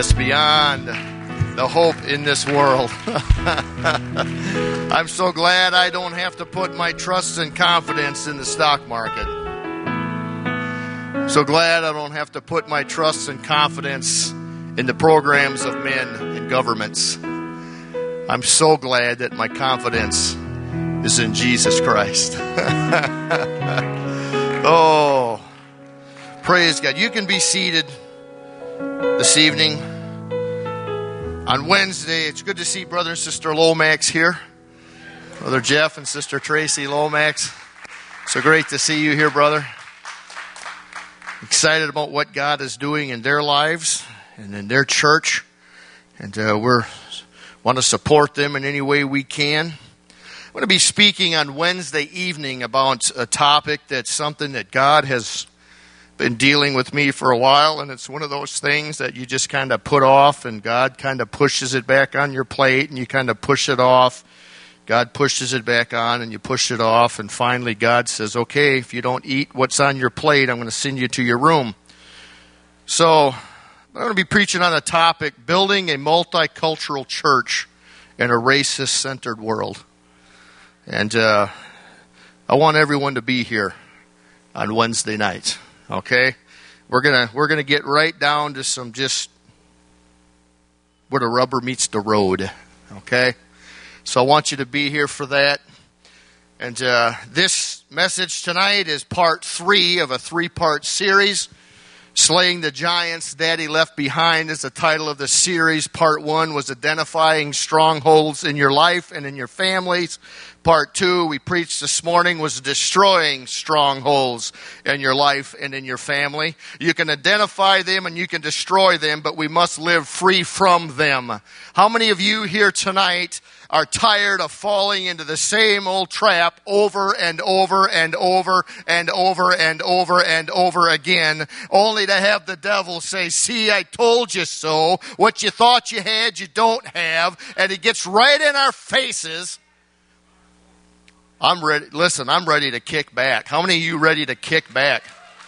Yes, beyond the hope in this world. I'm so glad I don't have to put my trust and confidence in the stock market. So glad I don't have to put my trust and confidence in the programs of men and governments. I'm so glad that my confidence is in Jesus Christ. Oh, praise God. You can be seated this evening. On Wednesday, it's good to see Brother and Sister Lomax here. Brother Jeff and Sister Tracy Lomax. So great to see you here, brother. Excited about what God is doing in their lives and in their church. And we want to support them in any way we can. I'm going to be speaking on Wednesday evening about a topic that's something that God has been dealing with me for a while, and it's one of those things that you just kind of put off, and God kind of pushes it back on your plate, and you kind of push it off. God pushes it back on, and you push it off, and finally God says, okay, if you don't eat what's on your plate, I'm going to send you to your room. So I'm going to be preaching on the topic, building a multicultural church in a racist-centered world. And I want everyone to be here on Wednesday night. Okay, we're gonna get right down to some just where the rubber meets the road. Okay, so I want you to be here for that. And this message tonight is part 3 of a 3-part series. Slaying the Giants Daddy Left Behind is the title of the series. Part 1 was identifying strongholds in your life and in your families. Part 2, we preached this morning, was destroying strongholds in your life and in your family. You can identify them and you can destroy them, but we must live free from them. How many of you here tonight are tired of falling into the same old trap over and over and over and over and over and over again, only to have the devil say, see, I told you so. What you thought you had, you don't have. And it gets right in our faces. I'm ready. Listen, I'm ready to kick back. How many of you ready to kick back?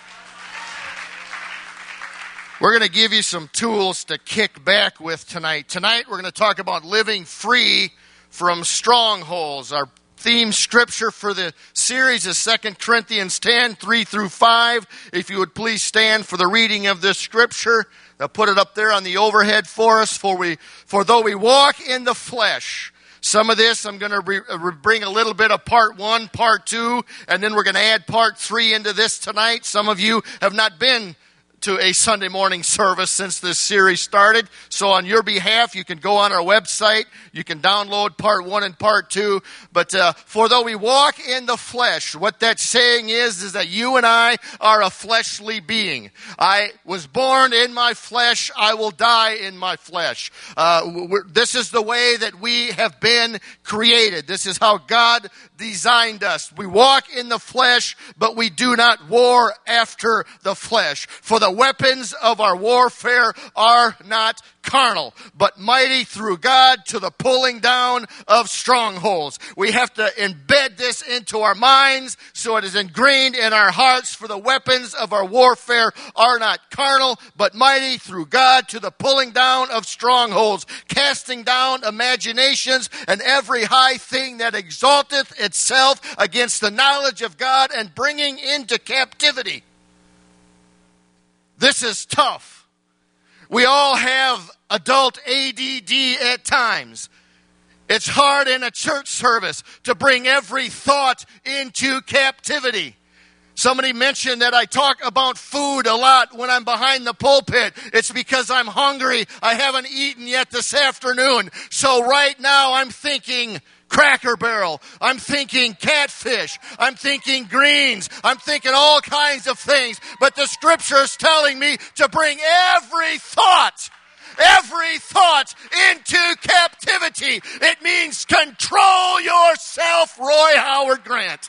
We're going to give you some tools to kick back with tonight. Tonight, we're going to talk about living free from strongholds. Our theme scripture for the series is 2 Corinthians 10, 3 through 5. If you would please stand for the reading of this scripture. They'll put it up there on the overhead for us. For though we walk in the flesh. Some of this, I'm going to bring a little bit of part 1, part 2, and then we're going to add part 3 into this tonight. Some of you have not been to a Sunday morning service since this series started. So on your behalf, you can go on our website. You can download part 1 and part 2. But for though we walk in the flesh, what that's saying is that you and I are a fleshly being. I was born in my flesh. I will die in my flesh. This is the way that we have been created. This is how God designed us. We walk in the flesh, but we do not war after the flesh. For the weapons of our warfare are not carnal, but mighty through God to the pulling down of strongholds. We have to embed this into our minds so it is ingrained in our hearts. For the weapons of our warfare are not carnal, but mighty through God to the pulling down of strongholds, casting down imaginations and every high thing that exalteth itself against the knowledge of God, and bringing into captivity. This is tough. We all have adult ADD at times. It's hard in a church service to bring every thought into captivity. Somebody mentioned that I talk about food a lot when I'm behind the pulpit. It's because I'm hungry. I haven't eaten yet this afternoon. So right now I'm thinking Cracker Barrel. I'm thinking catfish. I'm thinking greens. I'm thinking all kinds of things. But the scripture is telling me to bring every thought into captivity. It means control yourself, Roy Howard Grant.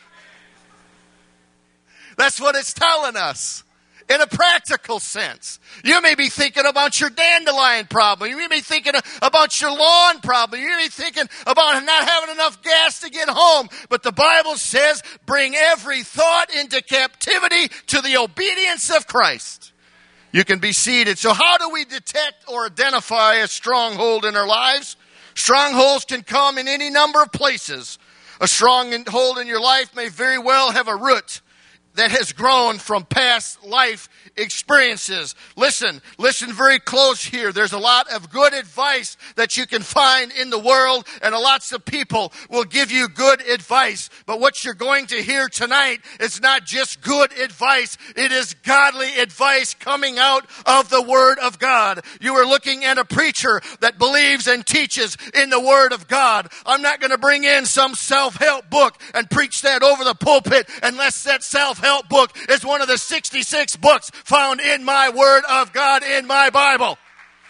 That's what it's telling us. In a practical sense. You may be thinking about your dandelion problem. You may be thinking about your lawn problem. You may be thinking about not having enough gas to get home. But the Bible says, bring every thought into captivity to the obedience of Christ. You can be seated. So how do we detect or identify a stronghold in our lives? Strongholds can come in any number of places. A stronghold in your life may very well have a root that has grown from past life experiences. Listen very close here. There's a lot of good advice that you can find in the world, and lots of people will give you good advice. But what you're going to hear tonight is not just good advice. It is godly advice coming out of the Word of God. You are looking at a preacher that believes and teaches in the Word of God. I'm not going to bring in some self-help book and preach that over the pulpit unless that self-help book is one of the 66 books found in my Word of God, in my Bible.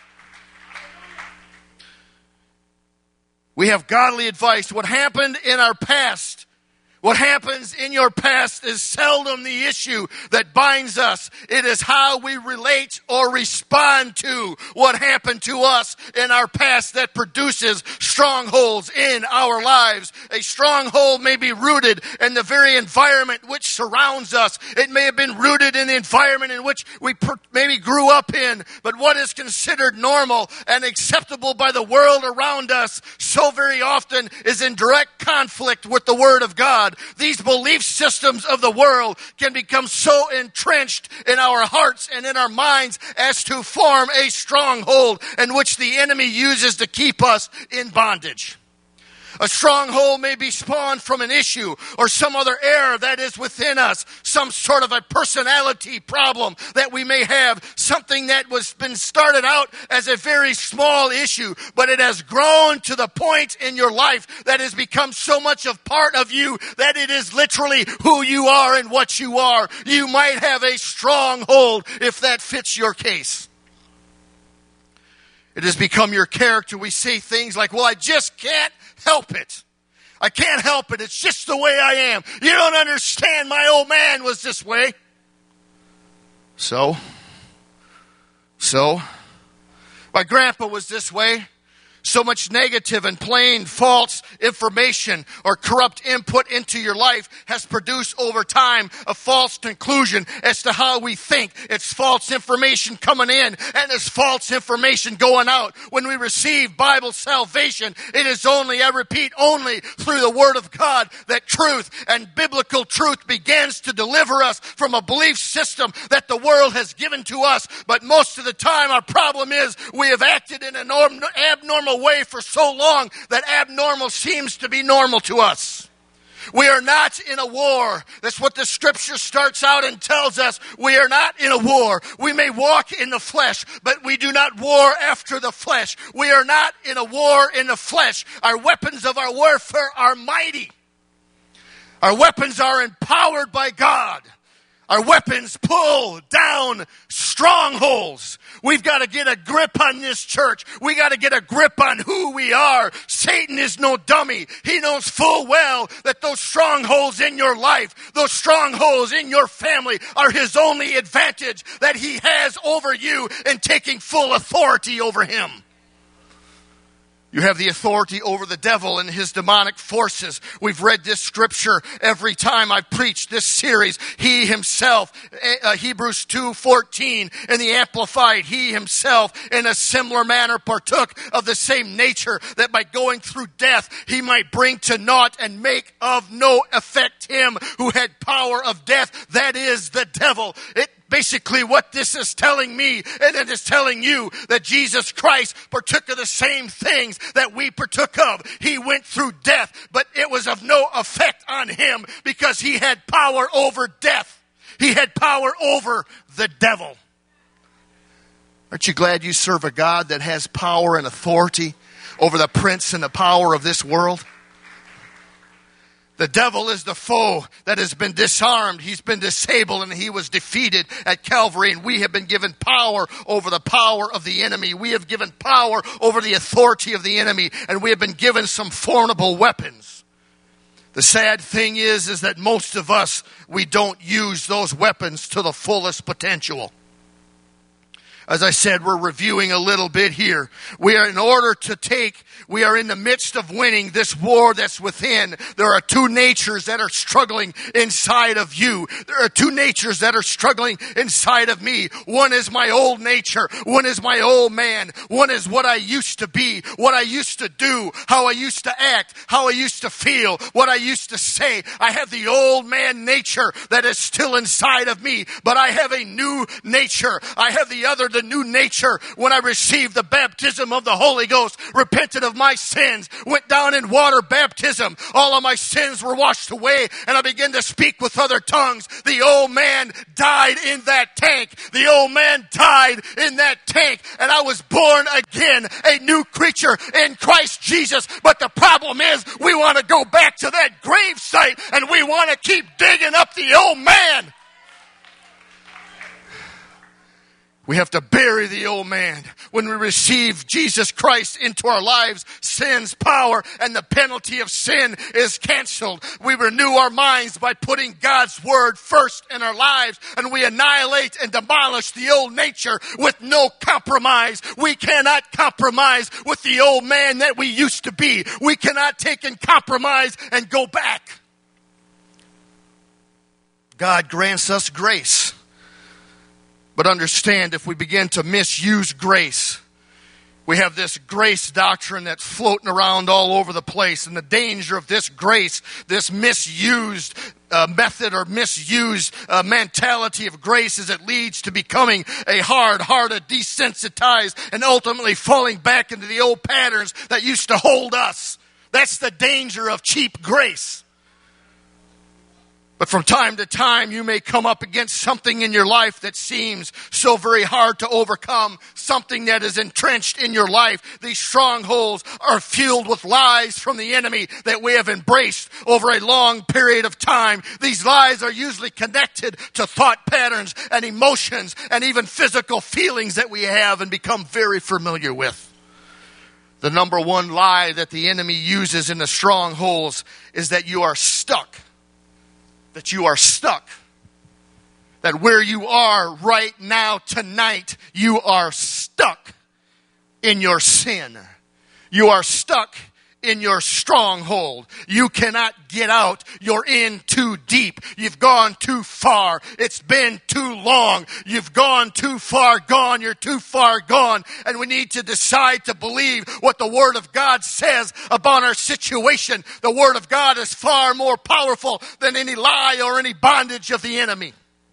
We have godly advice. What happened in our past, what happens in your past is seldom the issue that binds us. It is how we relate or respond to what happened to us in our past that produces strongholds in our lives. A stronghold may be rooted in the very environment which surrounds us. It may have been rooted in the environment in which we maybe grew up in. But what is considered normal and acceptable by the world around us so very often is in direct conflict with the Word of God. These belief systems of the world can become so entrenched in our hearts and in our minds as to form a stronghold in which the enemy uses to keep us in bondage. A stronghold may be spawned from an issue or some other error that is within us, some sort of a personality problem that we may have, something that was been started out as a very small issue, but it has grown to the point in your life that has become so much of part of you that it is literally who you are and what you are. You might have a stronghold if that fits your case. It has become your character. We say things like, well, I just can't help it. I can't help it. It's just the way I am. You don't understand. My old man was this way. So, my grandpa was this way. So much negative and plain false information or corrupt input into your life has produced over time a false conclusion as to how we think. It's false information coming in and it's false information going out. When we receive Bible salvation, it is only, I repeat, only through the Word of God that truth and biblical truth begins to deliver us from a belief system that the world has given to us. But most of the time our problem is we have acted in an abnormal way for so long that abnormal seems to be normal to us. We are not in a war. That's what the scripture starts out and tells us. We are not in a war. We may walk in the flesh, but we do not war after the flesh. We are not in a war in the flesh. Our weapons of our warfare are mighty. Our weapons are empowered by God. Our weapons pull down strongholds. We've got to get a grip on this church. We got to get a grip on who we are. Satan is no dummy. He knows full well that those strongholds in your life, those strongholds in your family are his only advantage that he has over you in taking full authority over him. You have the authority over the devil and his demonic forces. We've read this scripture every time I've preached this series. He himself, Hebrews 2:14, in the Amplified, he himself in a similar manner partook of the same nature, that by going through death he might bring to naught and make of no effect him who had power of death, that is the devil. Basically, what this is telling me, and it is telling you, that Jesus Christ partook of the same things that we partook of. He went through death, but it was of no effect on him because he had power over death. He had power over the devil. Aren't you glad you serve a God that has power and authority over the prince and the power of this world? The devil is the foe that has been disarmed. He's been disabled and he was defeated at Calvary. And we have been given power over the power of the enemy. We have given power over the authority of the enemy. And we have been given some formidable weapons. The sad thing is that most of us, we don't use those weapons to the fullest potential. As I said, we're reviewing a little bit here. We are in the midst of winning this war that's within. There are two natures that are struggling inside of you. There are two natures that are struggling inside of me. One is my old nature. One is my old man. One is what I used to be, what I used to do, how I used to act, how I used to feel, what I used to say. I have the old man nature that is still inside of me, but I have a new nature. I have the new nature when I received the baptism of the Holy Ghost, repented of my sins, went down in water baptism. All of my sins were washed away, and I began to speak with other tongues. The old man died in that tank. The old man died in that tank, and I was born again, a new creature in Christ Jesus. But the problem is, we want to go back to that grave site, and we want to keep digging up the old man. We have to bury the old man. When we receive Jesus Christ into our lives, sin's power and the penalty of sin is canceled. We renew our minds by putting God's word first in our lives, and we annihilate and demolish the old nature with no compromise. We cannot compromise with the old man that we used to be. We cannot take and compromise and go back. God grants us grace. But understand, if we begin to misuse grace, we have this grace doctrine that's floating around all over the place. And the danger of this grace, this misused method or misused mentality of grace, is it leads to becoming a hard-hearted, desensitized, and ultimately falling back into the old patterns that used to hold us. That's the danger of cheap grace. But from time to time, you may come up against something in your life that seems so very hard to overcome, something that is entrenched in your life. These strongholds are fueled with lies from the enemy that we have embraced over a long period of time. These lies are usually connected to thought patterns and emotions and even physical feelings that we have and become very familiar with. The number one lie that the enemy uses in the strongholds is that you are stuck. That you are stuck. That where you are right now, tonight, you are stuck in your sin. You are stuck in your stronghold. You cannot get out. You're in too deep. You've gone too far. It's been too long. You've gone too far gone. You're too far gone. And we need to decide to believe what the Word of God says about our situation. The Word of God is far more powerful than any lie or any bondage of the enemy.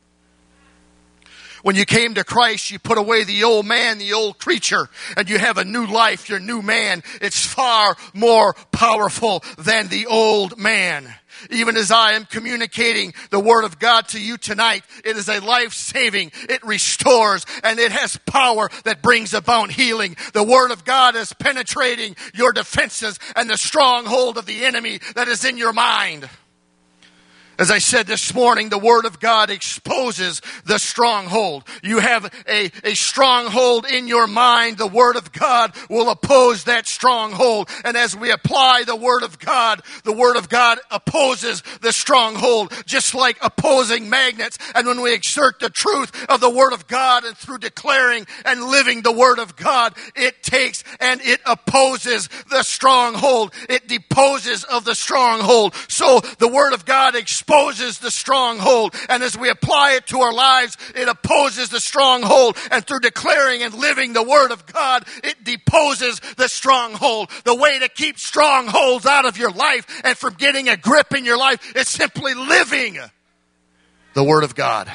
When you came to Christ, you put away the old man, the old creature, and you have a new life, your new man. It's far more powerful than the old man. Even as I am communicating the Word of God to you tonight, it is a life-saving, it restores, and it has power that brings about healing. The Word of God is penetrating your defenses and the stronghold of the enemy that is in your mind. As I said this morning, the Word of God exposes the stronghold. You have a stronghold in your mind. The Word of God will oppose that stronghold. And as we apply the Word of God opposes the stronghold, just like opposing magnets. And when we exert the truth of the Word of God and through declaring and living the Word of God, it takes and it opposes the stronghold. It deposes of the stronghold. So the Word of God exposes the stronghold, and as we apply it to our lives, it opposes the stronghold, and through declaring and living the Word of God, it deposes the stronghold. The way to keep strongholds out of your life and from getting a grip in your life is simply living the Word of God.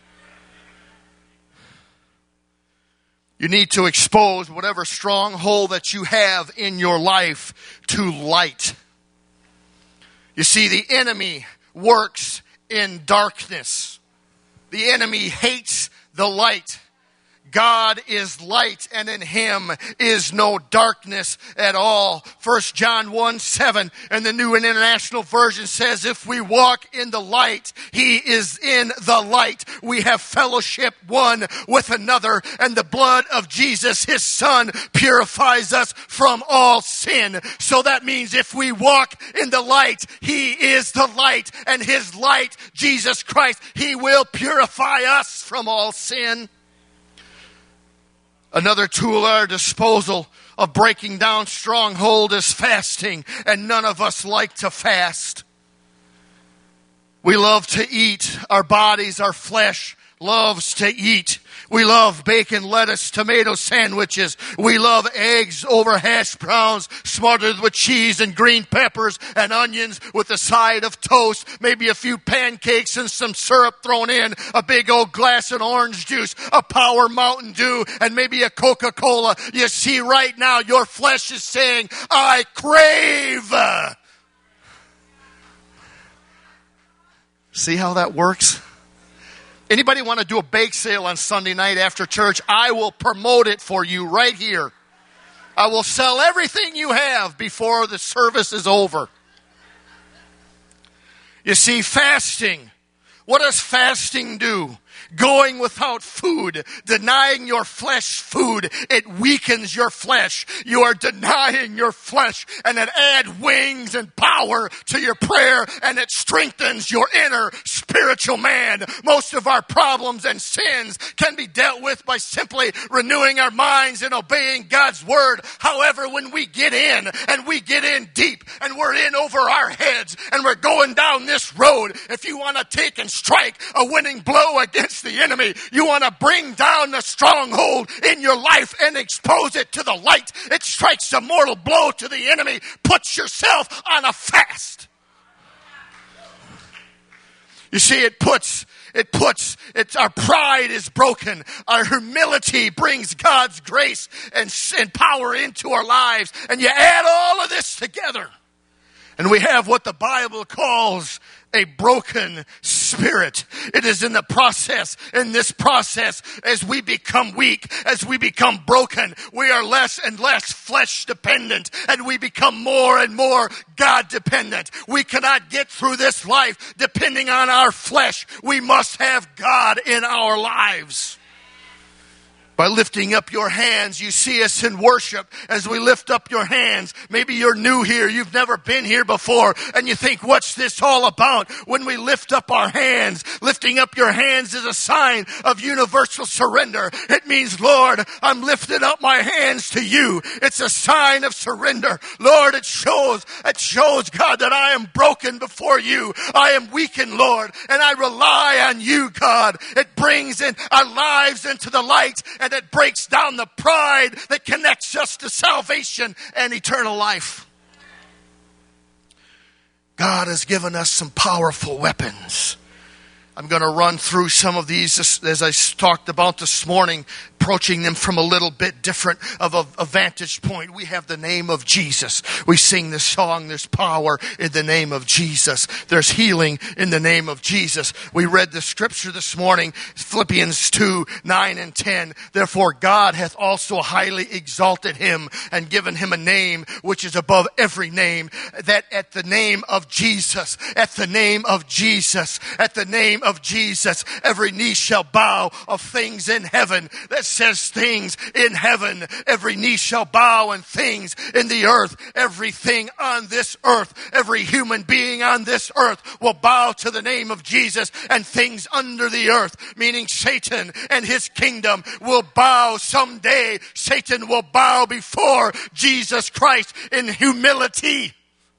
You need to expose whatever stronghold that you have in your life to light. You see, the enemy works in darkness. The enemy hates the light. God is light, and in Him is no darkness at all. 1 John 1:7 in the New and International Version says, if we walk in the light, He is in the light. We have fellowship one with another, and the blood of Jesus, His Son, purifies us from all sin. So that means if we walk in the light, He is the light, and His light, Jesus Christ, He will purify us from all sin. Another tool at our disposal of breaking down stronghold is fasting, and none of us like to fast. We love to eat. Our bodies, our flesh loves to eat. We love bacon, lettuce, tomato sandwiches. We love eggs over hash browns, smothered with cheese and green peppers and onions with a side of toast, maybe a few pancakes and some syrup thrown in, a big old glass of orange juice, a Power Mountain Dew, and maybe a Coca-Cola. You see, right now your flesh is saying, I crave. See how that works? Anybody want to do a bake sale on Sunday night after church? I will promote it for you right here. I will sell everything you have before the service is over. You see, fasting. What does fasting do? Going without food, denying your flesh food, it weakens your flesh. You are denying your flesh, and it adds wings and power to your prayer, and it strengthens your inner spiritual man. Most of our problems and sins can be dealt with by simply renewing our minds and obeying God's word. However, when we get in, and we get in deep, and we're in over our heads, and we're going down this road, if you want to take and strike a winning blow against the enemy, you want to bring down the stronghold in your life and expose it to the light. It strikes a mortal blow to the enemy. Put yourself on a fast. You see, our pride is broken. Our humility brings God's grace and power into our lives. And you add all of this together, and we have what the Bible calls a broken spirit. It is in this process, as we become weak, as we become broken, we are less and less flesh dependent, and we become more and more God dependent. We cannot get through this life depending on our flesh. We must have God in our lives. By lifting up your hands, you see us in worship as we lift up your hands. Maybe you're new here, you've never been here before, and you think, what's this all about? When we lift up our hands, lifting up your hands is a sign of universal surrender. It means, Lord, I'm lifting up my hands to you. It's a sign of surrender. Lord, it shows, God, that I am broken before you. I am weakened, Lord, and I rely on you, God. It brings in our lives into the light, and it breaks down the pride that connects us to salvation and eternal life. God has given us some powerful weapons. I'm going to run through some of these as I talked about this morning, approaching them from a little bit different of a vantage point. We have the name of Jesus. We sing this song, there's power in the name of Jesus. There's healing in the name of Jesus. We read the scripture this morning, Philippians 2, 9 and 10. Therefore God hath also highly exalted him and given him a name which is above every name, that at the name of Jesus, at the name of Jesus, at the name of Jesus, every knee shall bow of things in heaven. That says things in heaven. Every knee shall bow, and things in the earth. Everything on this earth, every human being on this earth will bow to the name of Jesus, and things under the earth, meaning Satan and his kingdom, will bow someday. Satan will bow before Jesus Christ in humility.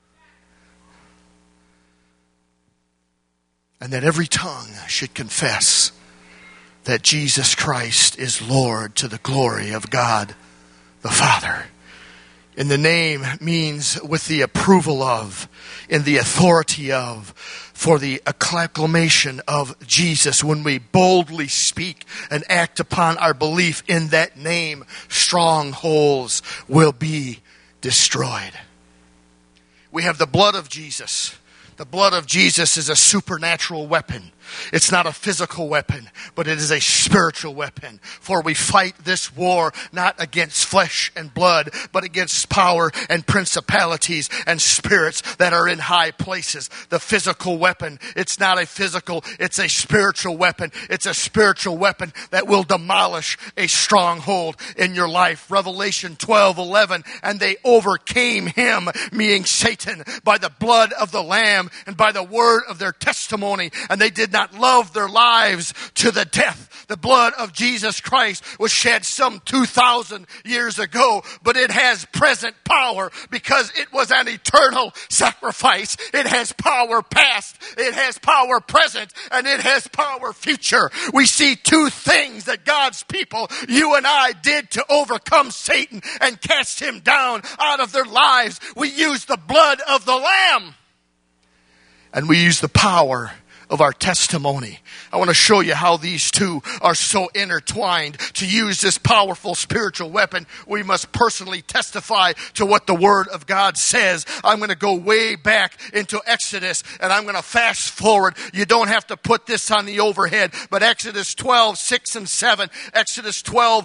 And that every tongue should confess that Jesus Christ is Lord, to the glory of God the Father. And the name means with the approval of, in the authority of, for the acclamation of Jesus. When we boldly speak and act upon our belief in that name, strongholds will be destroyed. We have the blood of Jesus. The blood of Jesus is a supernatural weapon. It's not a physical weapon, but it is a spiritual weapon. For we fight this war not against flesh and blood, but against power and principalities and spirits that are in high places. The physical weapon, it's not a physical, it's a spiritual weapon. It's a spiritual weapon that will demolish a stronghold in your life. Revelation 12:11, and they overcame him, meaning Satan, by the blood of the Lamb and by the word of their testimony, and they did not love their lives to the death. the blood of Jesus Christ was shed some 2,000 years ago, but it has present power because it was an eternal sacrifice. It has power past, it has power present, and it has power future. We see two things that God's people, you and I, did to overcome Satan and cast him down out of their lives. We use the blood of the Lamb, and we use the power of our testimony. I want to show you how these two are so intertwined. To use this powerful spiritual weapon, we must personally testify to what the Word of God says. I'm going to go way back into Exodus, and I'm going to fast forward. You don't have to put this on the overhead, but Exodus 12, 6 and 7, Exodus 12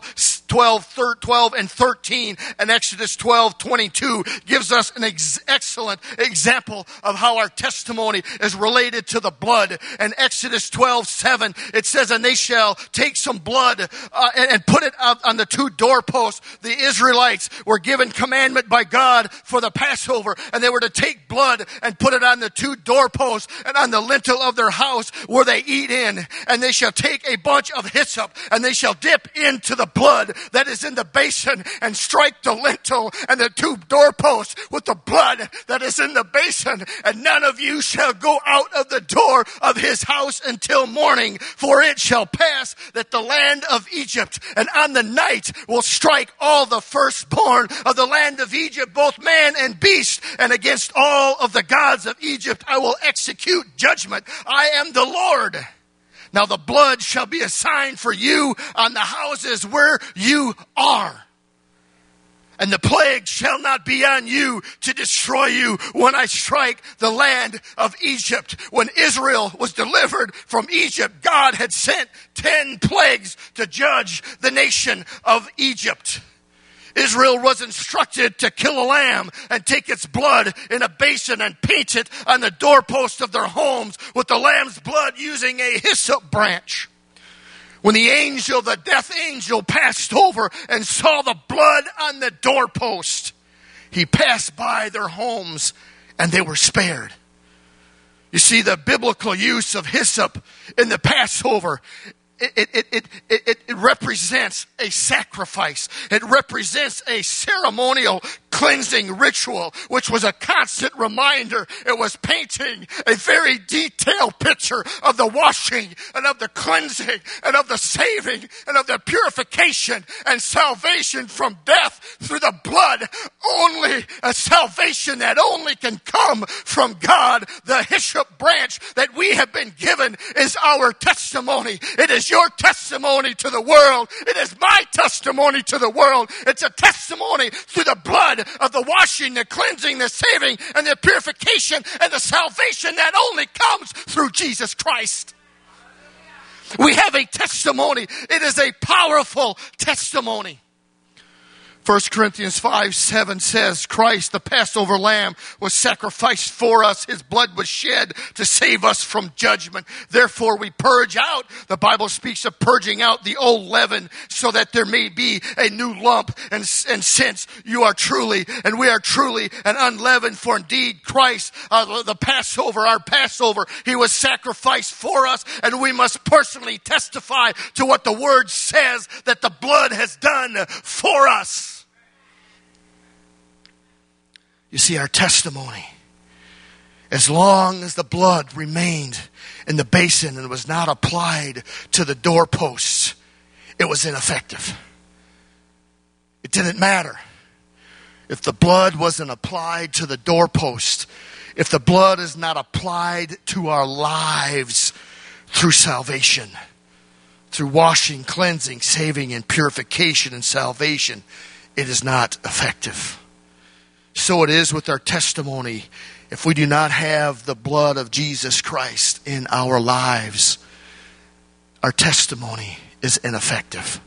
and 13, and Exodus 12, 22 gives us an excellent example of how our testimony is related to the blood. And Exodus 12:7, it says, and they shall take some blood and put it on the two doorposts. The Israelites were given commandment by God for the Passover, and they were to take blood and put it on the two doorposts and on the lintel of their house where they eat in. And they shall take a bunch of hyssop, and they shall dip into the blood that is in the basin and strike the lintel and the two doorposts with the blood that is in the basin. And none of you shall go out of the door of his house until morning, for it shall pass that the land of Egypt and on the night will strike all the firstborn of the land of Egypt, both man and beast, and against all of the gods of Egypt I will execute judgment. I am the Lord. Now the blood shall be a sign for you on the houses where you are. And the plague shall not be on you to destroy you when I strike the land of Egypt. When Israel was delivered from Egypt, God had sent 10 plagues to judge the nation of Egypt. Israel was instructed to kill a lamb and take its blood in a basin and paint it on the doorpost of their homes with the lamb's blood using a hyssop branch. When the death angel passed over and saw the blood on the doorpost, he passed by their homes and they were spared. You see, the biblical use of hyssop in the Passover, it represents a sacrifice. It represents a ceremonial cleansing ritual, which was a constant reminder. It was painting a very detailed picture of the washing and of the cleansing and of the saving and of the purification and salvation from death through the blood. Only a salvation that only can come from God. The hyssop branch that we have been given is our testimony. It is your testimony to the world. It is my testimony to the world. It's a testimony through the blood of the washing, the cleansing, the saving, and the purification, and the salvation that only comes through Jesus Christ. We have a testimony. It is a powerful testimony. 1 Corinthians 5:7 says, Christ, the Passover lamb, was sacrificed for us. His blood was shed to save us from judgment. Therefore we purge out. The Bible speaks of purging out the old leaven so that there may be a new lump. And since you are truly, and we are truly an unleavened, for indeed Christ, the Passover, our Passover, he was sacrificed for us, and we must personally testify to what the Word says that the blood has done for us. You see, our testimony, as long as the blood remained in the basin and was not applied to the doorposts, it was ineffective. It didn't matter if the blood wasn't applied to the doorpost, if the blood is not applied to our lives through salvation, through washing, cleansing, saving, and purification and salvation, it is not effective. So it is with our testimony. If we do not have the blood of Jesus Christ in our lives, our testimony is ineffective.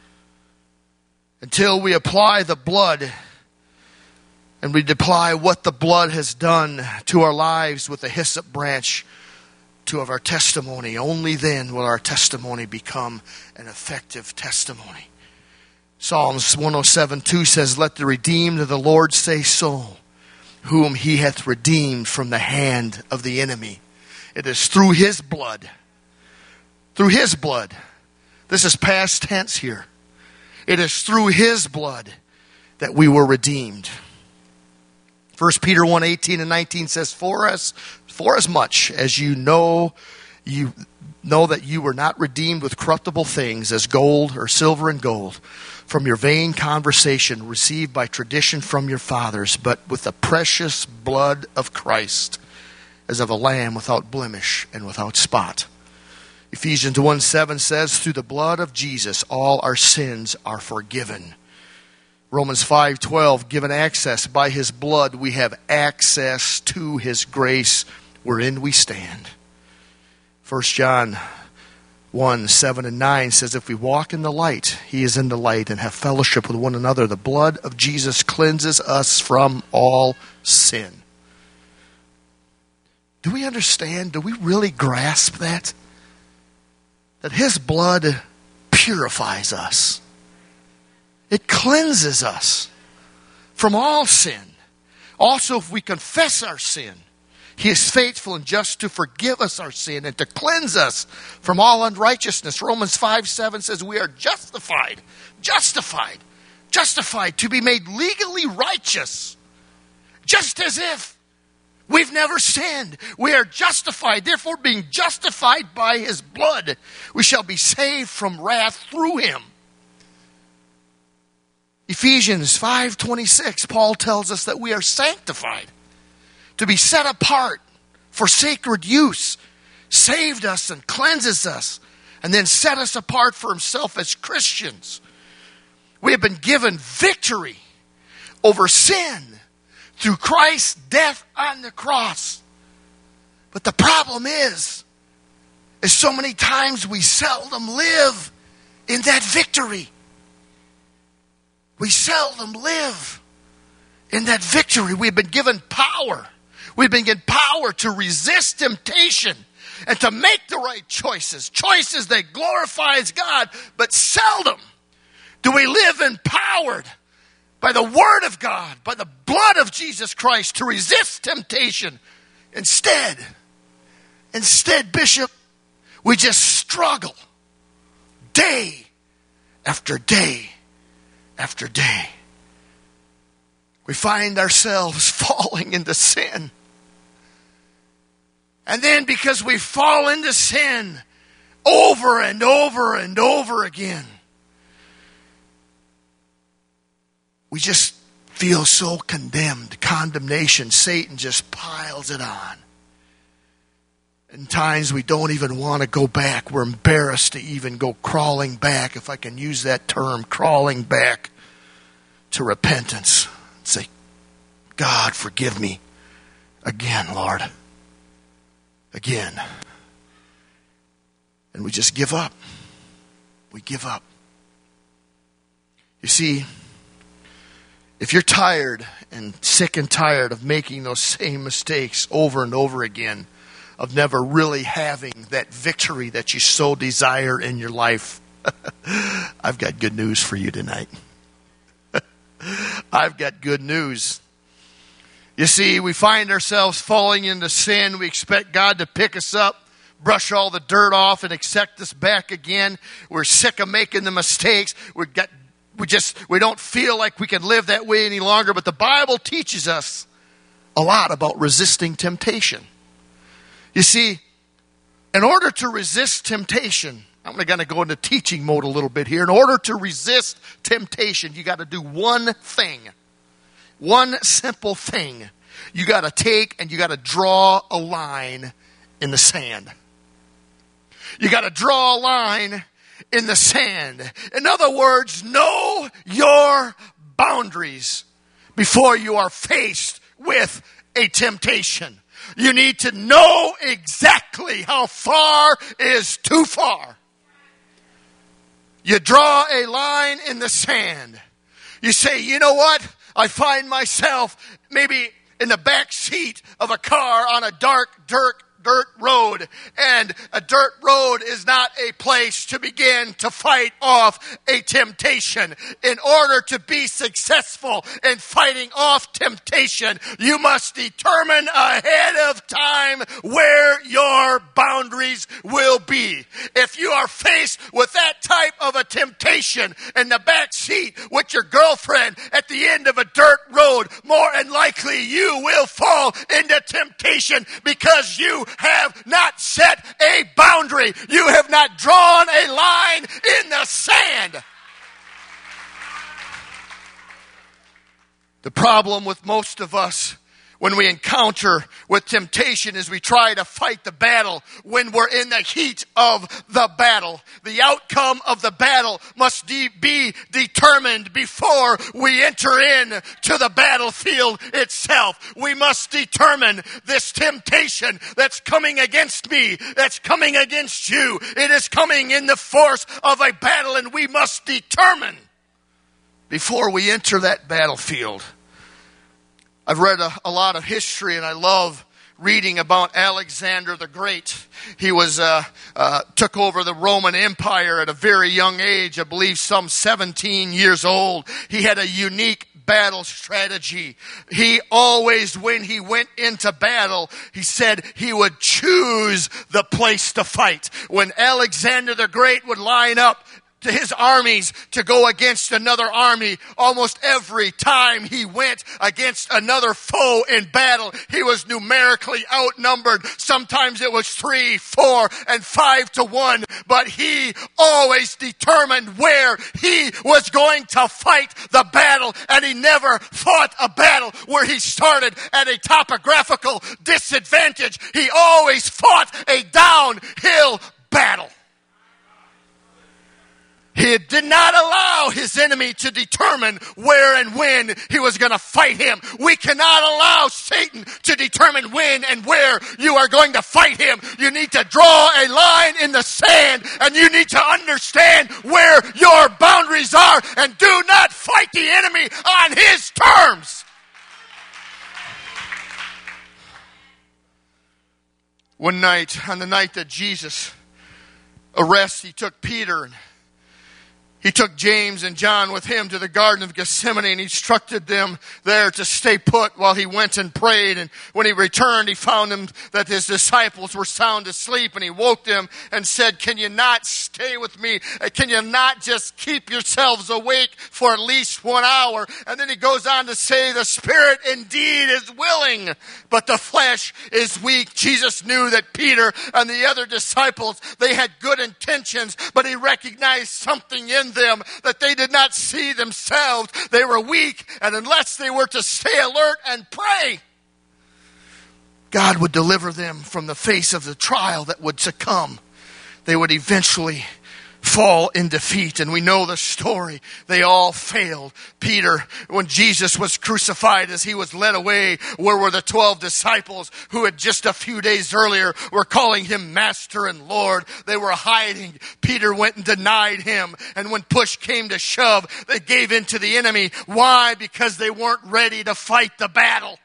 Until we apply the blood and we apply what the blood has done to our lives with the hyssop branch to our testimony, only then will our testimony become an effective testimony. Psalms 107:2 says, let the redeemed of the Lord say so, whom he hath redeemed from the hand of the enemy. It is through his blood This is past tense here. It is through his blood that we were redeemed. 1 Peter 1:18 and 19 says, For as much as you know that you were not redeemed with corruptible things as gold or silver and gold from your vain conversation received by tradition from your fathers, but with the precious blood of Christ, as of a lamb without blemish and without spot. Ephesians 1:7 says, through the blood of Jesus, all our sins are forgiven. Romans 5:12, given access by his blood, we have access to his grace wherein we stand. 1 John 1:7 and 9 says, if we walk in the light, he is in the light, and have fellowship with one another, the blood of Jesus cleanses us from all sin. Do we understand? Do we really grasp that? That his blood purifies us. It cleanses us from all sin. Also, if we confess our sin, he is faithful and just to forgive us our sin and to cleanse us from all unrighteousness. Romans 5:7 says we are justified to be made legally righteous, just as if we've never sinned. We are justified. Therefore, being justified by his blood, we shall be saved from wrath through him. Ephesians 5:26, Paul tells us that we are sanctified, to be set apart for sacred use, saved us and cleanses us, and then set us apart for himself as Christians. We have been given victory over sin through Christ's death on the cross. But the problem is so many times we seldom live in that victory. We seldom live in that victory. We've been given power. We've been given power to resist temptation and to make the right choices. Choices that glorifies God, but seldom do we live empowered by the Word of God, by the blood of Jesus Christ, to resist temptation. Instead, Bishop, we just struggle day after day after day. We find ourselves falling into sin. And then because we fall into sin over and over and over again, we just feel so condemned. Condemnation, Satan just piles it on. And times we don't even want to go back. We're embarrassed to even go crawling back, if I can use that term, crawling back to repentance. Say, God, forgive me again, Lord. Again. And we just give up. We give up. You see, if you're tired and sick and tired of making those same mistakes over and over again, of never really having that victory that you so desire in your life, I've got good news for you tonight. I've got good news. You see, we find ourselves falling into sin. We expect God to pick us up, brush all the dirt off, and accept us back again. We're sick of making the mistakes. We don't feel like we can live that way any longer. But the Bible teaches us a lot about resisting temptation. You see, in order to resist temptation, I'm going to go into teaching mode a little bit here. In order to resist temptation, you got to do one thing. One simple thing. You got to take and you got to draw a line in the sand. You got to draw a line in the sand. In other words, know your boundaries before you are faced with a temptation. You need to know exactly how far is too far. You draw a line in the sand. You say, you know what? I find myself maybe in the back seat of a car on a dark, dirt dirt road. And a dirt road is not a place to begin to fight off a temptation. In order to be successful in fighting off temptation, you must determine ahead of time where your boundaries will be. If you are faced with that type of a temptation in the back seat with your girlfriend at the end of a dirt road, more than likely you will fall into temptation because you have not set a boundary. You have not drawn a line in the sand. The problem with most of us when we encounter with temptation is we try to fight the battle when we're in the heat of the battle. The outcome of the battle must be determined before we enter in to the battlefield itself. We must determine this temptation that's coming against me, that's coming against you. It is coming in the force of a battle, and we must determine before we enter that battlefield. I've read a lot of history, and I love reading about Alexander the Great. He took over the Roman Empire at a very young age, I believe some 17 years old. He had a unique battle strategy. He always, when he went into battle, he said he would choose the place to fight. When Alexander the Great would line up to his armies to go against another army, almost every time he went against another foe in battle, he was numerically outnumbered. Sometimes it was 3, 4, and 5 to 1, but he always determined where he was going to fight the battle, and he never fought a battle where he started at a topographical disadvantage. He always fought a downhill battle. He did not allow his enemy to determine where and when he was going to fight him. We cannot allow Satan to determine when and where you are going to fight him. You need to draw a line in the sand, and you need to understand where your boundaries are, and do not fight the enemy on his terms. One night, on the night that Jesus arrested, he took Peter and he took James and John with him to the Garden of Gethsemane, and he instructed them there to stay put while he went and prayed. And when he returned, he found them that his disciples were sound asleep, and he woke them and said, "Can you not stay with me? Can you not just keep yourselves awake for at least 1 hour?" And then he goes on to say, "The spirit indeed is willing, but the flesh is weak." Jesus knew that Peter and the other disciples, they had good intentions, but he recognized something in them that they did not see themselves. They were weak, and unless they were to stay alert and pray, God would deliver them from the face of the trial that would succumb. They would eventually fall in defeat, and we know the story. They all failed. Peter, when Jesus was crucified, as he was led away, where were the 12 disciples who had just a few days earlier were calling him Master and Lord? They were hiding. Peter went and denied him, and when push came to shove, they gave in to the enemy. Why? Because they weren't ready to fight the battle.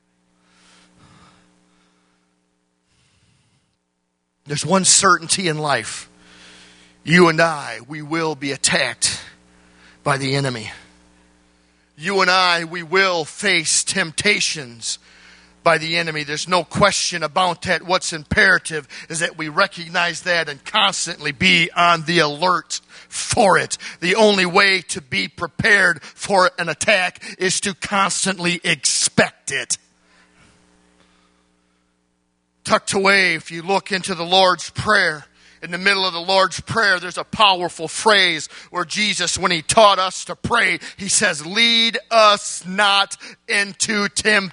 There's one certainty in life. You and I, we will be attacked by the enemy. You and I, we will face temptations by the enemy. There's no question about that. What's imperative is that we recognize that and constantly be on the alert for it. The only way to be prepared for an attack is to constantly expect it. Tucked away, if you look into the Lord's Prayer, in the middle of the Lord's Prayer, there's a powerful phrase where Jesus, when he taught us to pray, he says, "Lead us not into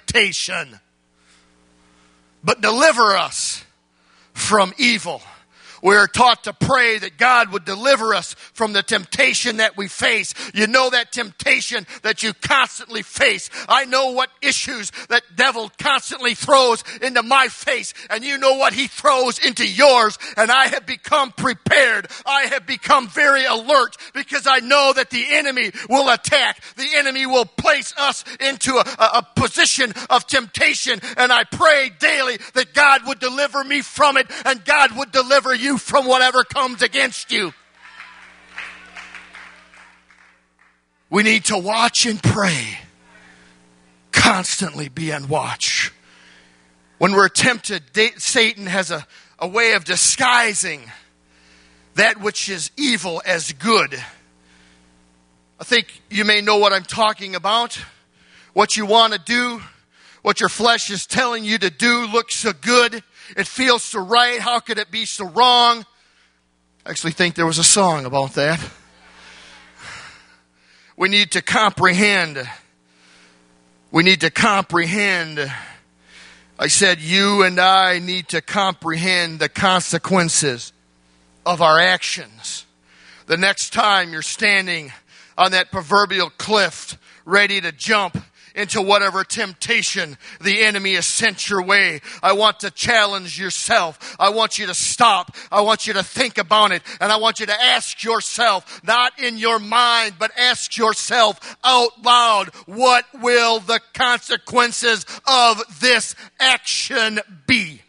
temptation, but deliver us from evil." We are taught to pray that God would deliver us from the temptation that we face. You know that temptation that you constantly face. I know what issues that devil constantly throws into my face, and you know what he throws into yours. And I have become prepared. I have become very alert because I know that the enemy will attack. The enemy will place us into a position of temptation, and I pray daily that God would deliver me from it, and God would deliver you from whatever comes against you. We need to watch and pray. Constantly be on watch. When we're tempted, Satan has a way of disguising that which is evil as good. I think you may know what I'm talking about. What you want to do, what your flesh is telling you to do looks so good. It feels so right. How could it be so wrong? I actually think there was a song about that. We need to comprehend. We need to comprehend. I said you and I need to comprehend the consequences of our actions. The next time you're standing on that proverbial cliff, ready to jump into whatever temptation the enemy has sent your way, I want to challenge yourself. I want you to stop. I want you to think about it. And I want you to ask yourself, not in your mind, but ask yourself out loud, what will the consequences of this action be?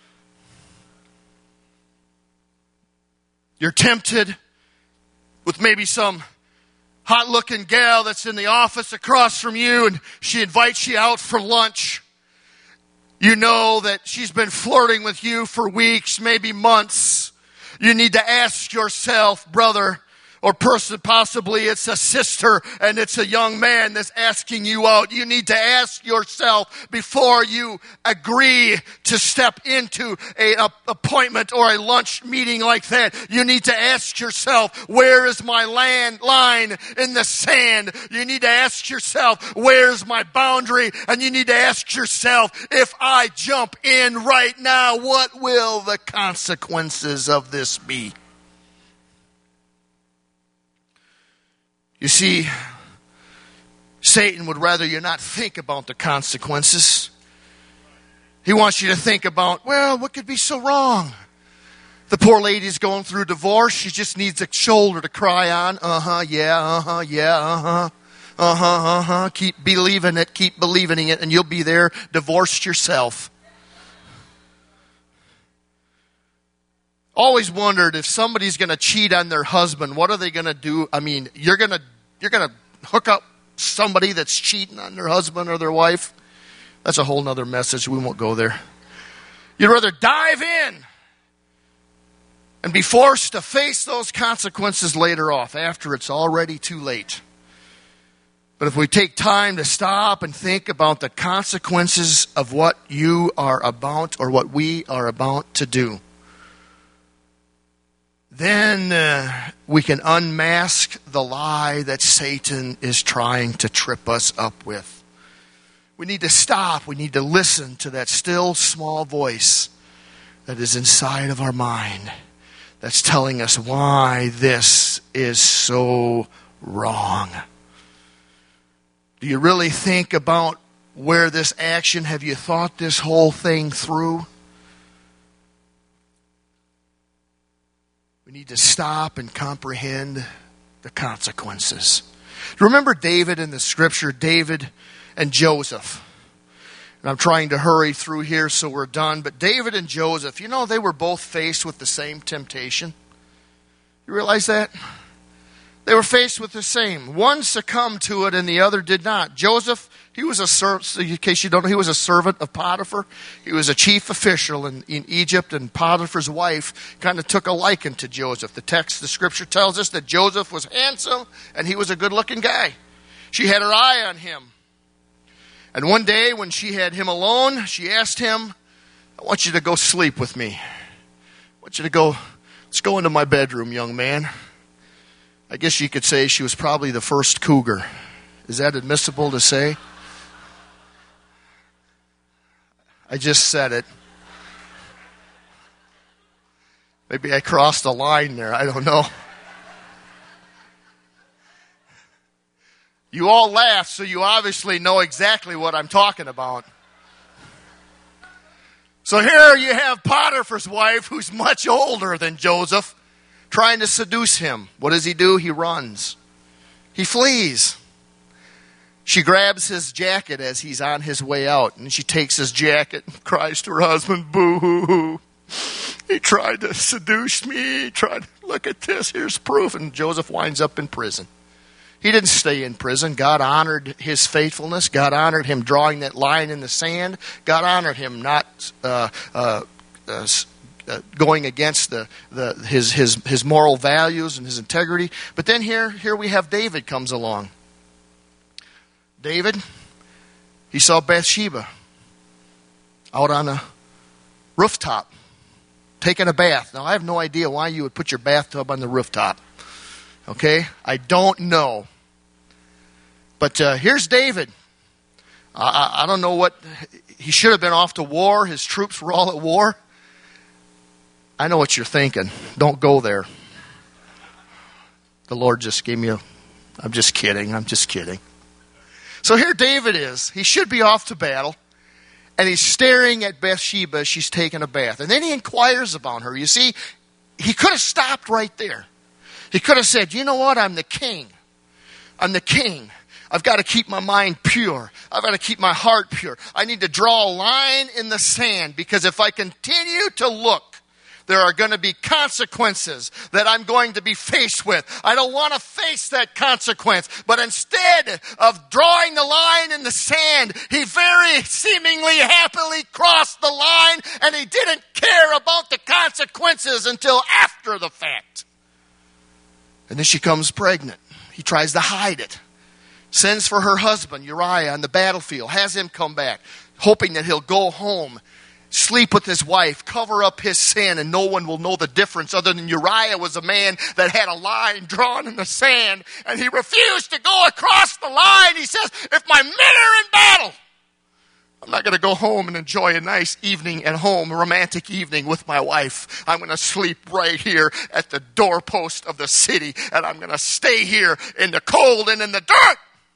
You're tempted with maybe some hot-looking gal that's in the office across from you, and she invites you out for lunch. You know that she's been flirting with you for weeks, maybe months. You need to ask yourself, brother, or person, possibly it's a sister and it's a young man that's asking you out. You need to ask yourself before you agree to step into an appointment or a lunch meeting like that. You need to ask yourself, where is my line in the sand? You need to ask yourself, where's my boundary? And you need to ask yourself, if I jump in right now, what will the consequences of this be? You see, Satan would rather you not think about the consequences. He wants you to think about, well, what could be so wrong? The poor lady's going through divorce. She just needs a shoulder to cry on. Keep believing it, and you'll be there divorced yourself. Always wondered if somebody's going to cheat on their husband, what are they going to do? I mean, you're going to hook up somebody that's cheating on their husband or their wife. That's a whole nother message. We won't go there. You'd rather dive in and be forced to face those consequences later off, after it's already too late. But if we take time to stop and think about the consequences of what you are about or what we are about to do, then we can unmask the lie that Satan is trying to trip us up with. We need to stop. We need to listen to that still small voice that is inside of our mind that's telling us why this is so wrong. Do you really think about where this action, have you thought this whole thing through? We need to stop and comprehend the consequences. Remember David in the scripture, David and Joseph. And I'm trying to hurry through here so we're done. But David and Joseph, you know, they were both faced with the same temptation. You realize that? They were faced with the same. One succumbed to it and the other did not. Joseph, he was a servant, in case you don't know, he was a servant of Potiphar. He was a chief official in Egypt, and Potiphar's wife kind of took a liking to Joseph. The scripture tells us that Joseph was handsome and he was a good-looking guy. She had her eye on him. And one day when she had him alone, she asked him, I want you to go sleep with me. I want you to go, let's go into my bedroom, young man. I guess you could say she was probably the first cougar. Is that admissible to say? I just said it. Maybe I crossed a line there. I don't know. You all laugh, so you obviously know exactly what I'm talking about. So here you have Potiphar's wife, who's much older than Joseph, trying to seduce him. What does he do? He runs. He flees. She grabs his jacket as he's on his way out, and she takes his jacket and cries to her husband, boo-hoo-hoo. He tried to seduce me. He tried, look at this, here's proof. And Joseph winds up in prison. He didn't stay in prison. God honored his faithfulness. God honored him drawing that line in the sand. God honored him not going against his moral values and his integrity. But then here we have David comes along. David, he saw Bathsheba out on a rooftop taking a bath. Now, I have no idea why you would put your bathtub on the rooftop. Okay? I don't know. But here's David. I don't know what... He should have been off to war. His troops were all at war. I know what you're thinking. Don't go there. The Lord just gave me I'm just kidding. So here David is. He should be off to battle. And he's staring at Bathsheba as she's taking a bath. And then he inquires about her. You see, he could have stopped right there. He could have said, you know what? I'm the king. I've got to keep my mind pure. I've got to keep my heart pure. I need to draw a line in the sand, because if I continue to look, there are going to be consequences that I'm going to be faced with. I don't want to face that consequence. But instead of drawing the line in the sand, he very seemingly happily crossed the line, and he didn't care about the consequences until after the fact. And then she comes pregnant. He tries to hide it. Sends for her husband, Uriah, on the battlefield. Has him come back, hoping that he'll go home, sleep with his wife, cover up his sin, and no one will know the difference other than Uriah was a man that had a line drawn in the sand, and he refused to go across the line. He says, if my men are in battle, I'm not going to go home and enjoy a nice evening at home, a romantic evening with my wife. I'm going to sleep right here at the doorpost of the city, and I'm going to stay here in the cold and in the dirt.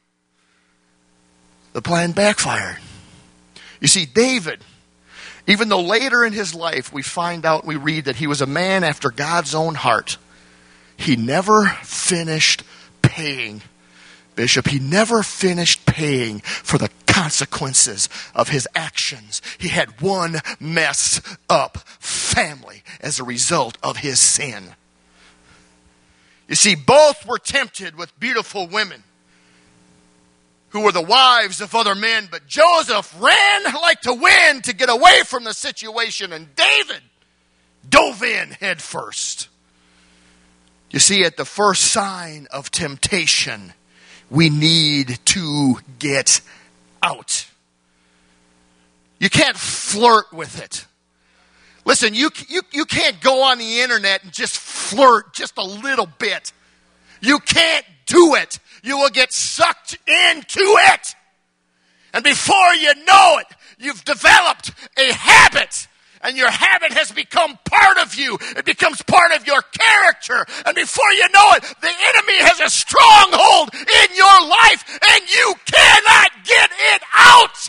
The plan backfired. You see, David, even though later in his life we find out, we read that he was a man after God's own heart, he never finished paying. Bishop, he never finished paying for the consequences of his actions. He had one messed up family as a result of his sin. You see, both were tempted with beautiful women who were the wives of other men, but Joseph ran like the wind to get away from the situation, and David dove in head first. You see, at the first sign of temptation, we need to get out. You can't flirt with it. Listen, you can't go on the internet and just flirt just a little bit. You can't do it. You will get sucked into it. And before you know it, you've developed a habit. And your habit has become part of you. It becomes part of your character. And before you know it, the enemy has a stronghold in your life, and you cannot get it out.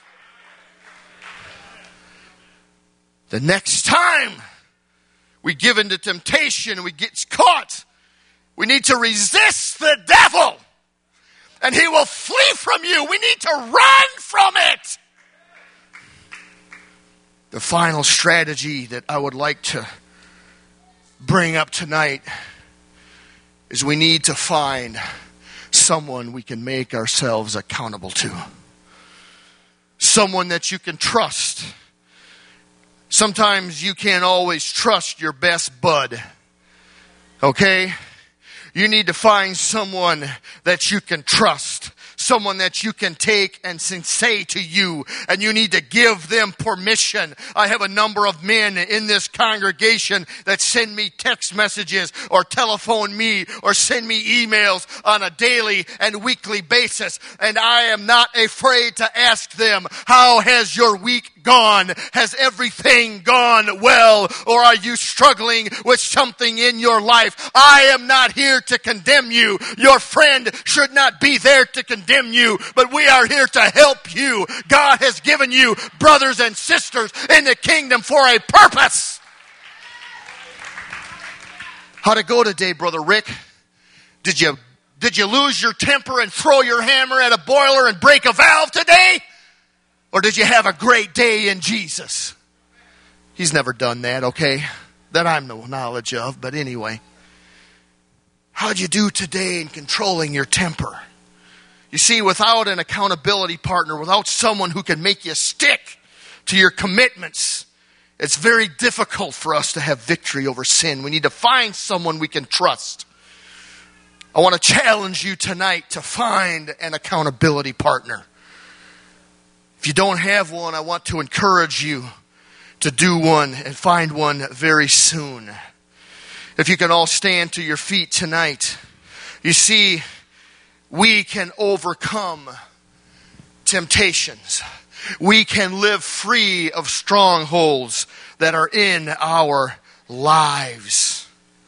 The next time we give in to temptation and we get caught, we need to resist the devil, and he will flee from you. We need to run from it. The final strategy that I would like to bring up tonight is we need to find someone we can make ourselves accountable to. Someone that you can trust. Sometimes you can't always trust your best bud. Okay? You need to find someone that you can trust. Someone that you can take and say to you, and you need to give them permission. I have a number of men in this congregation that send me text messages or telephone me or send me emails on a daily and weekly basis. And I am not afraid to ask them, how has your week gone? Has everything gone well? Or are you struggling with something in your life? I am not here to condemn you. Your friend should not be there to condemn you, but we are here to help you. God has given you brothers and sisters in the kingdom for a purpose. How'd it go today, Brother Rick? Did you lose your temper and throw your hammer at a boiler and break a valve today? Or did you have a great day in Jesus? He's never done that, okay? That I'm no knowledge of, but anyway. How'd you do today in controlling your temper? You see, without an accountability partner, without someone who can make you stick to your commitments, it's very difficult for us to have victory over sin. We need to find someone we can trust. I want to challenge you tonight to find an accountability partner. If you don't have one, I want to encourage you to do one and find one very soon. If you can all stand to your feet tonight. You see, we can overcome temptations. We can live free of strongholds that are in our lives.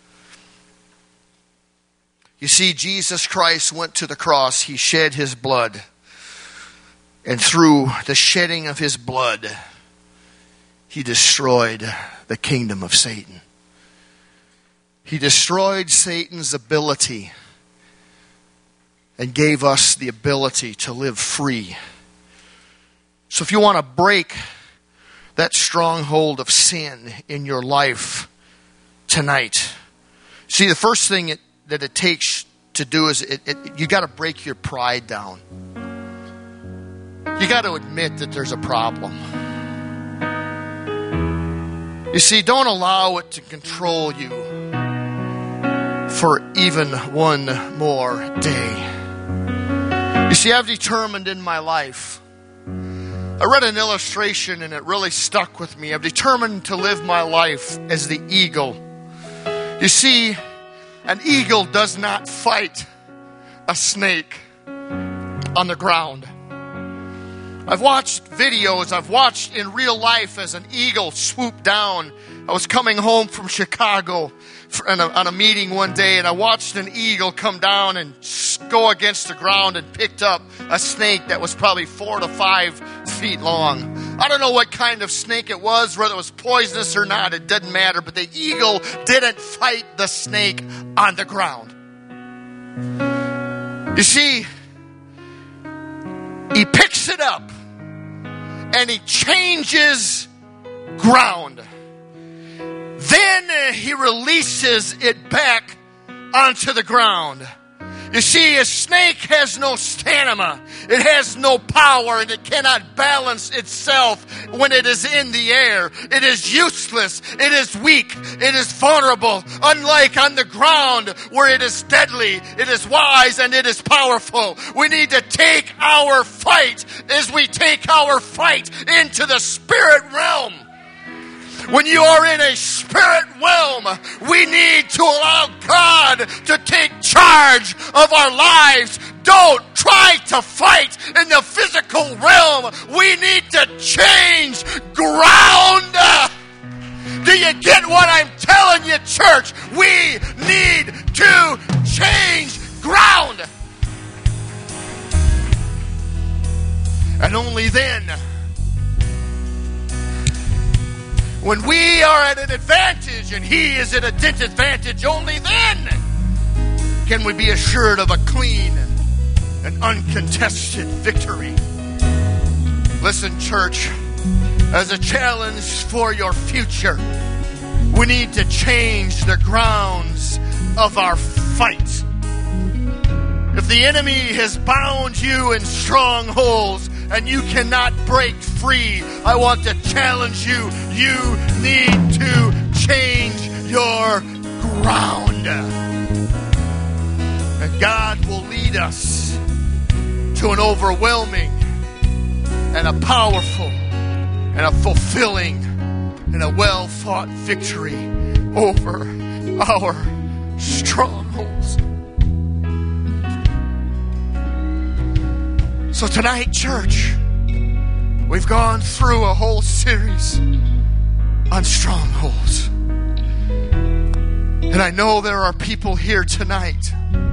You see, Jesus Christ went to the cross. He shed his blood. And through the shedding of his blood, he destroyed the kingdom of Satan. He destroyed Satan's ability and gave us the ability to live free. So if you want to break that stronghold of sin in your life tonight, see, the first thing that it takes to do is you got to break your pride down. You got to admit that there's a problem. You see, don't allow it to control you for even one more day. You see, I've determined in my life, I read an illustration and it really stuck with me. I've determined to live my life as the eagle. You see, an eagle does not fight a snake on the ground. I've watched videos, I've watched in real life as an eagle swooped down. I was coming home from Chicago on a meeting one day, and I watched an eagle come down and go against the ground and picked up a snake that was probably 4 to 5 feet long. I don't know what kind of snake it was, whether it was poisonous or not, it didn't matter, but the eagle didn't fight the snake on the ground. You see, he picks it up and he changes ground. Then he releases it back onto the ground. You see, a snake has no stamina. It has no power, and it cannot balance itself when it is in the air. It is useless. It is weak. It is vulnerable. Unlike on the ground where it is deadly, it is wise, and it is powerful. We need to take our fight as we take our fight into the spirit realm. When you are in a spirit realm, we need to allow God to take charge of our lives. Don't try to fight in the physical realm. We need to change ground. Do you get what I'm telling you, church? We need to change ground. And only then, when we are at an advantage and he is at a disadvantage, only then can we be assured of a clean and uncontested victory. Listen, church, as a challenge for your future, we need to change the grounds of our fight. If the enemy has bound you in strongholds and you cannot break free, I want to challenge you. You need to change your ground. And God will lead us to an overwhelming and a powerful and a fulfilling and a well-fought victory over our strongholds. So tonight, church, We've gone through a whole series on strongholds. And I know there are people here tonight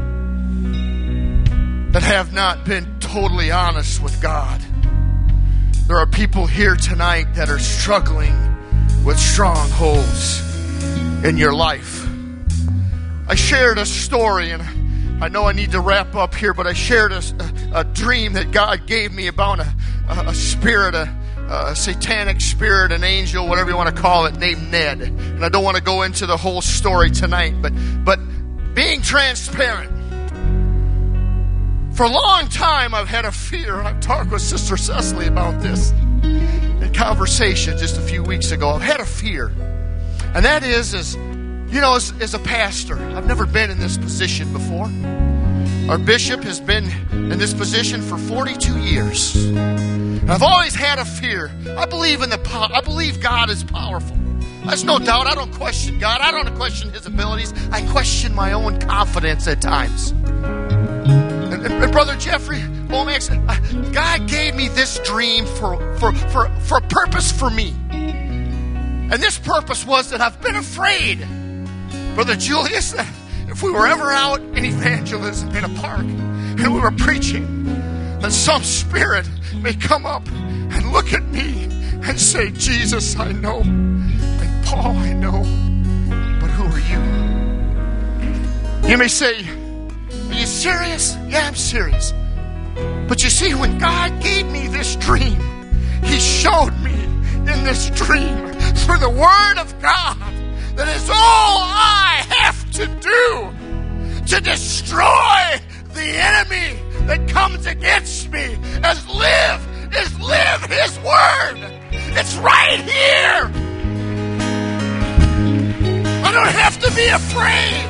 that have not been totally honest with God. There are people here tonight that are struggling with strongholds in your life. I shared a story, and I know I need to wrap up here, but I shared a dream that God gave me about a spirit, a satanic spirit, an angel, whatever you want to call it, named Ned. And I don't want to go into the whole story tonight, but being transparent. For a long time, I've had a fear, and I've talked with Sister Cecily about this in conversation just a few weeks ago. I've had a fear, and that is as a pastor, I've never been in this position before. Our bishop has been in this position for 42 years. And I've always had a fear. I believe I believe God is powerful. There's no doubt. I don't question God. I don't question His abilities. I question my own confidence at times. And Brother Jeffrey Lomax, God gave me this dream for a purpose for me. And this purpose was that I've been afraid, Brother Julius, that if we were ever out in evangelism in a park and we were preaching, that some spirit may come up and look at me and say, Jesus, I know, and Paul, I know, but who are you? You may say, are you serious? Yeah, I'm serious. But you see, when God gave me this dream, He showed me in this dream through the Word of God that is all I have to do to destroy the enemy that comes against me is live His Word. It's right here. I don't have to be afraid.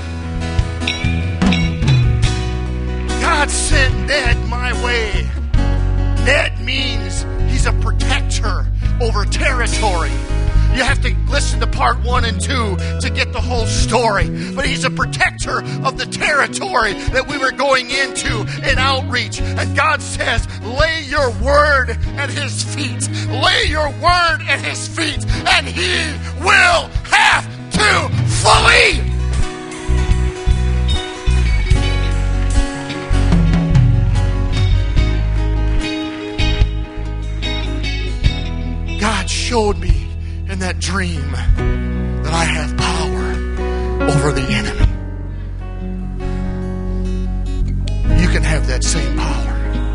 God sent Ned my way. Ned means he's a protector over territory. You have to listen to part 1 and 2 to get the whole story. But he's a protector of the territory that we were going into in outreach. And God says, lay your word at His feet. Lay your word at His feet, and He will have to flee. God showed me in that dream that I have power over the enemy. You can have that same power.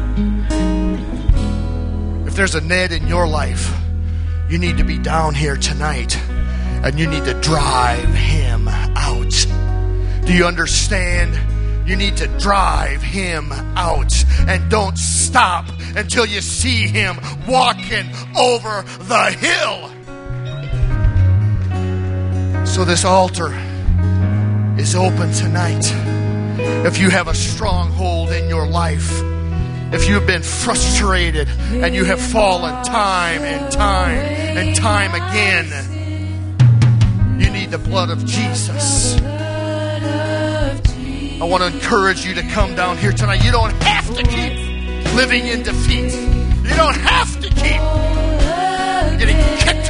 If there's a Ned in your life, you need to be down here tonight and you need to drive him out. Do you understand? You need to drive him out, and don't stop until you see him walking over the hill. So this altar is open tonight. If you have a stronghold in your life, if you've been frustrated and you have fallen time and time again, you need the blood of Jesus. I want to encourage you to come down here tonight. You don't have to keep living in defeat. You don't have to keep getting kicked